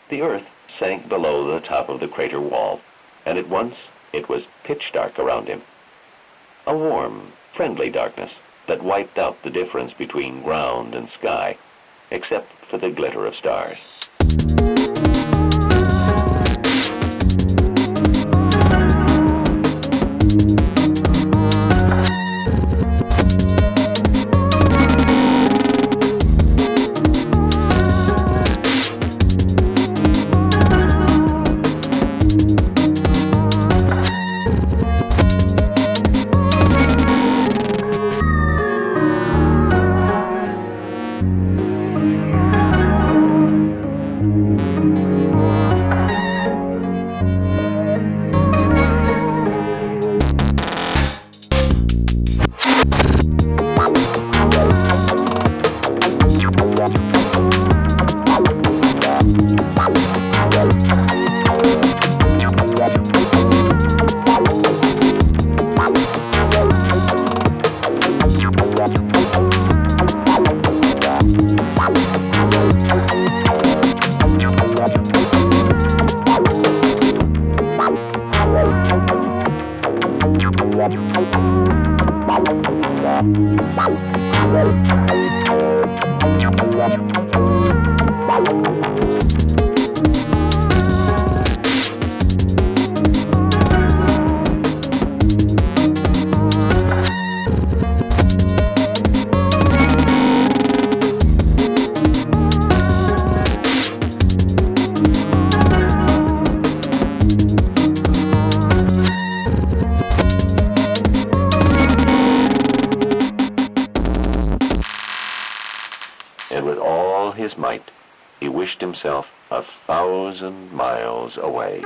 The Earth sank below the top of the crater wall, and at once it was pitch dark around him. A warm, friendly darkness that wiped out the difference between ground and sky, except for the glitter of stars. And with all his might, he wished himself 1,000 miles away.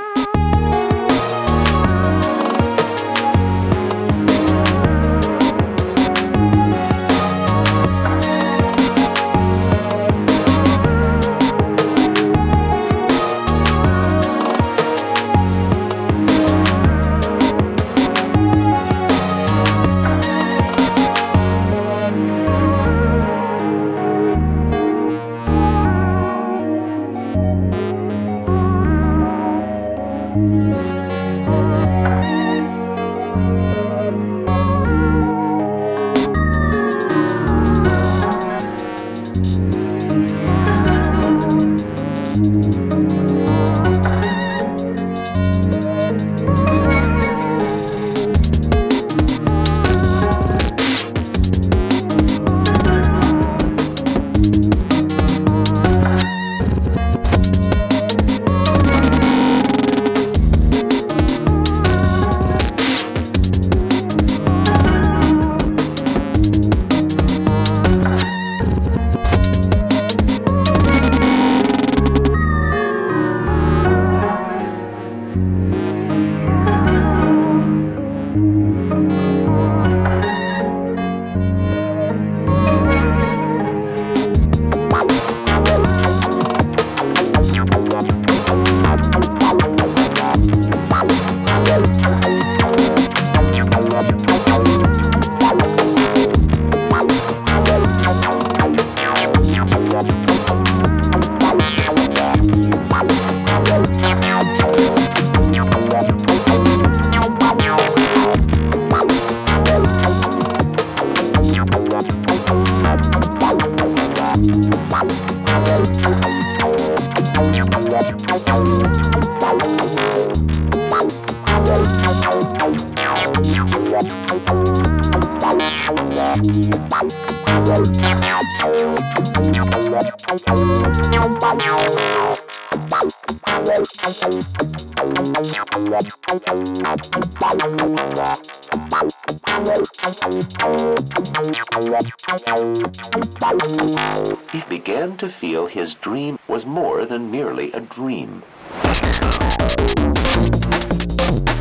He began to feel his dream was more than merely a dream.